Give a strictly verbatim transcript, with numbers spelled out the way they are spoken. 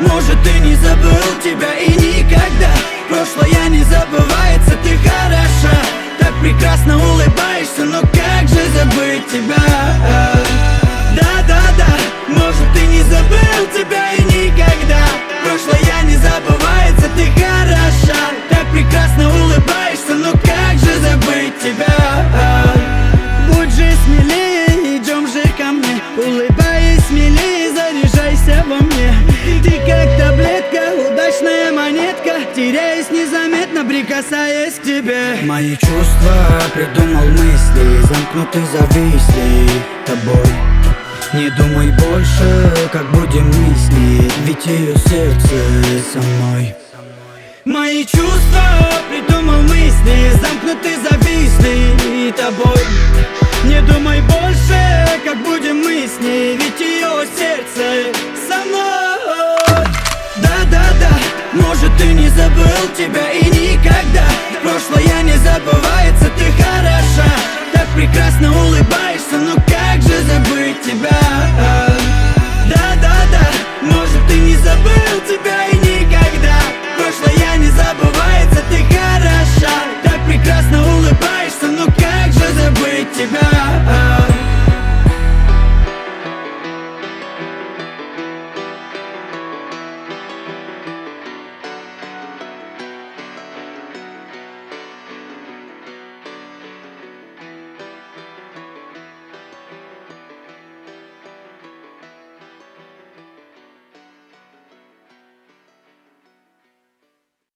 может ты не забыл тебя и никогда. Прошлое не забывается, ты хороша, так прекрасно улыбаешься, но как же забыть тебя? Да-да-да, может ты не забыл тебя и никогда. Прошлое не забывается, ты хороша, так прекрасно улыбаешься, но как же забыть тебя? Будь же смелее, идем же ко мне, улыбаясь смелее, заряжайся во мне. Ты как таблетка, удачная монетка, теряясь незаметно, прикасаясь к тебе. Мои чувства, придумал мысли, замкнуты, зависли тобой. Не думай больше, как будем мы с ней, ведь ее сердце со мной. Мои чувства, придумал мысли, замкнуты, зависли тобой. Не думай больше, как будем мы с ней, ведь ее сердце со мной. Да-да-да, может ты не забыл тебя и никогда. Прошлое не забывается, ты хороша, так прекрасно улыбаешься, но как же забыть тебя? Да-да-да, может ты не забыл тебя